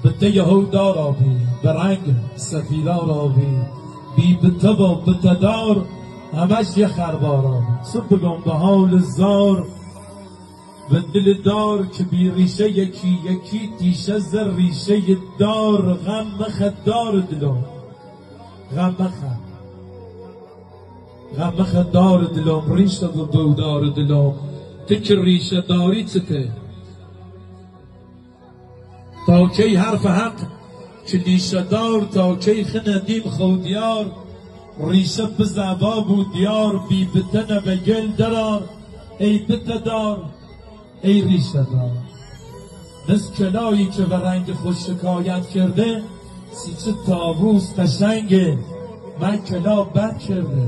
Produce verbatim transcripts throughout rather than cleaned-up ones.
بته یهودار آبی به رنگ سفیدار آبی بی بته و بته دار همش یه خربار آبی صبح بگم به حال زار به دل دار که بی ریشه یکی یکی تیشه زر ریشه دار غم مخد دار دلم غم مخد غم مخد دار دلم ریشه دو دار دلم تک ریشه داری چته تا کی حرف حق که ریشه دار تا کی خندیم خودیار ریشه بزعبا بود دیار بی بتنه به گل درار ای بته دار ای ریشه دار مثل کلایی که به رنگ خوش شکایت کرده سی چه تابوس قشنگه من کلا بد کرده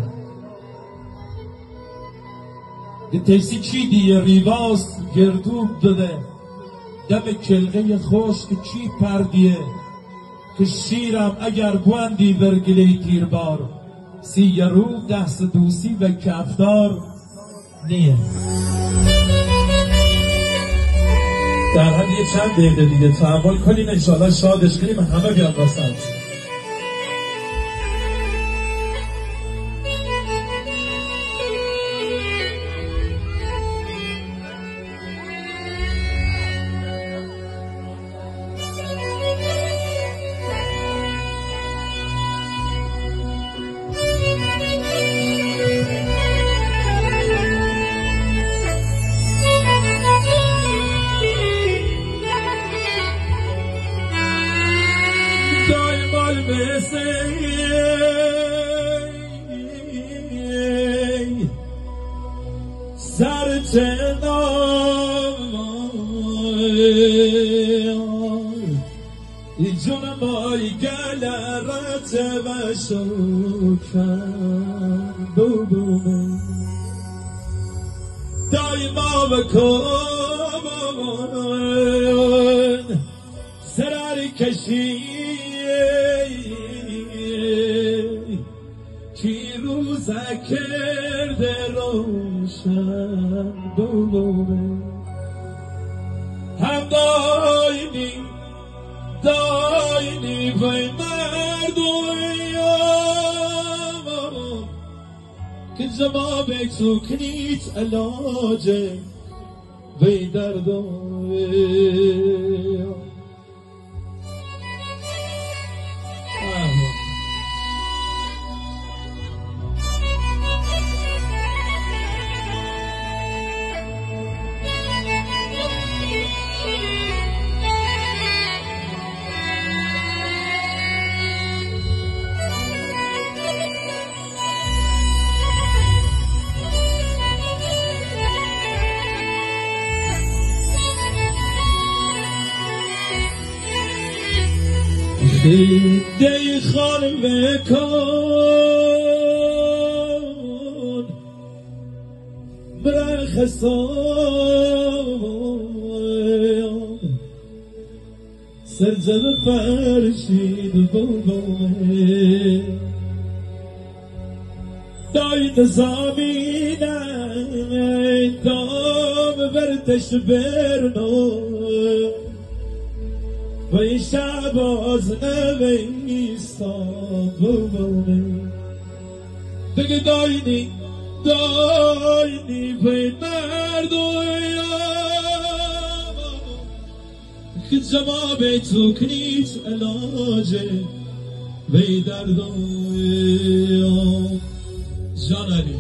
یه تیسی چی دیه ریواز گردوب داده دم کلغه خوش که چی پردیه که شیرم اگر بوندی ورگلی تیربار سی یه رو دست دوسی و کفدار نیه در حد یه چند دقیقه دیگه تحمل کنیم انشاءالله شادش کنیم همه بیان واسط سر چنار جون مای گلرت و شکر بوبومه دایما بکن سرر کشی کی روزه کرده روشن بومه هم داینی داینی وی مردویم که جواب تو کنیت علاجه وی دردویم دی خانم کن برخصان سرزم فرشید بوبومه دای نظامینه دام ورتش برنو وی شعباز نویستان بومونه بگه داینی داینی وی مردویم که جواب تو کنیت علاجه وی دردویم جان علی